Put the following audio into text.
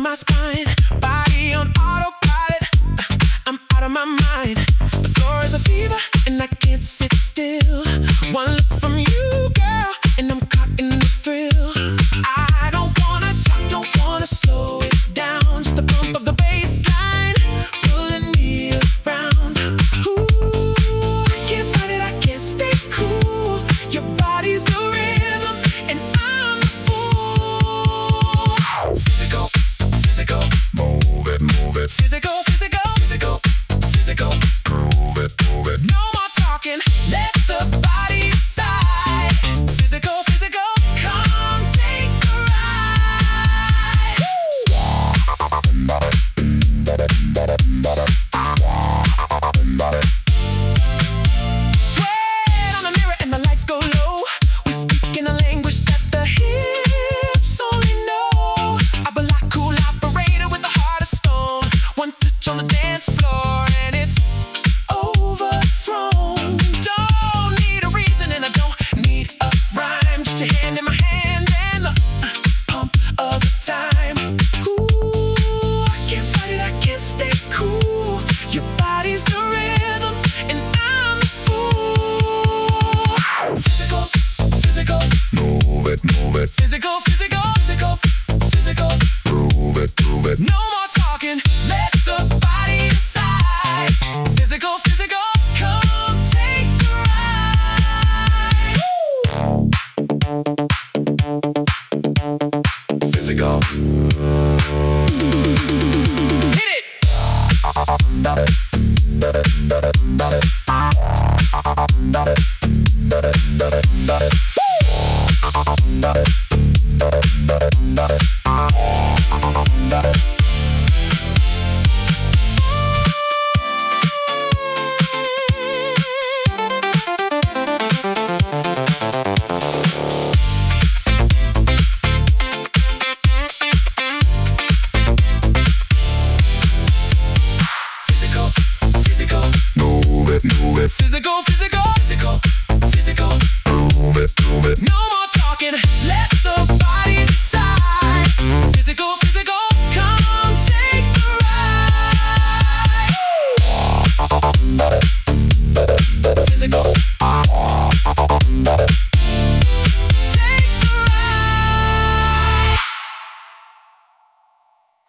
my spine, body on autopilot. I'm out of my mind. The floor is a fever, and I can't sit still. One look from you, girl, and I'm caught in the thrill. I don't wanna talk, don't wanna slow it down. Just the bump of the bass line pulling me around. Ooh, I can't fight it, I can't stay cool. Your body's the rhythm, and I'm the fool. Physical, physical, move it, move it. Physical, physical, physical, physical, prove it, prove it. No more talking, let the body decide. Physical, physical, come take a ride. Sweat on the mirror and the lights go low. We speak in a language that the hips only know. A black cool operator with a heart of stone. One touch on the dance floor and it's overthrown. Don't need a reason and I don't need a rhyme. Just your hand in my hand and the pump of the time. Ooh, I can't fight it, I can't stay cool. Your body's the rhythm and I'm the fool. Physical, physical, move it, move it. Physical, physical, physical, physical, prove it, prove it. No more talking, let the body decide. Physical, physical, come take a ride. Physical. Hit it. Woo!